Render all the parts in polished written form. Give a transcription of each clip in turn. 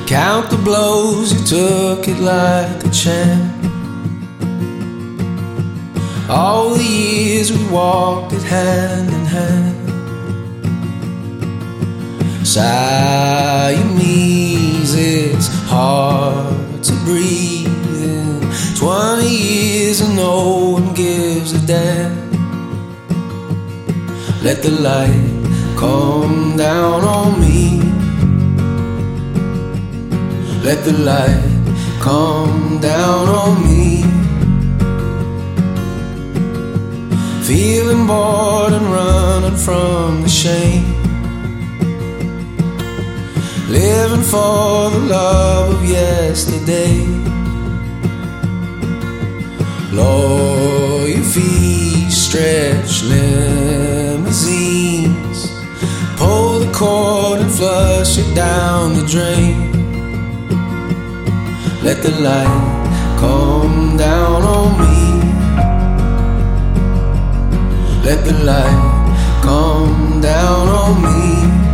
Count the blows, you took it like a champ. All the years we walked it hand in hand. Siamese, it's hard to breathe in 20 years and no one gives a damn. Let the light come down on me. Let the light come down on me. Feeling bored and running from the shame. Living for the love of yesterday. Lawyer fees, stretch limousines. Pull the cord and flush it down the drain. Let the light come down on me. Let the light come down on me.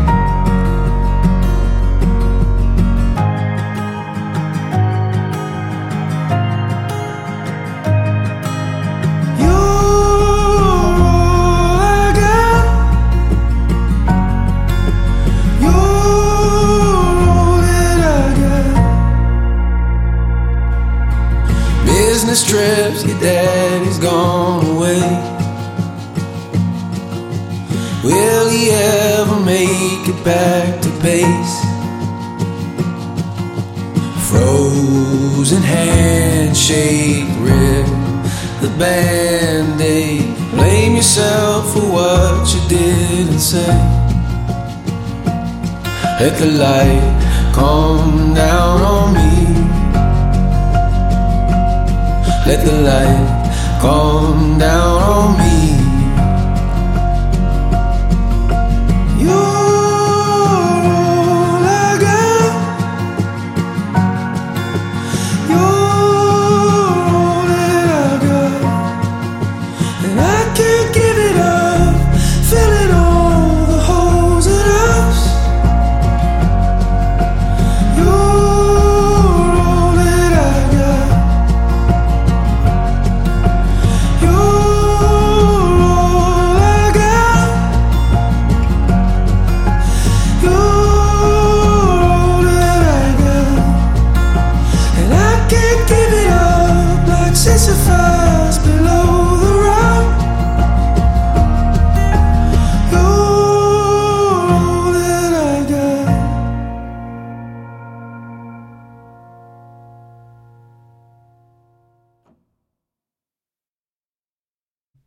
Business trips, your daddy's gone away. Will he ever make it back to base? Frozen handshake, rip the band-aid. Blame yourself for what you didn't say. Let the light come down on me. Let the light come down on me.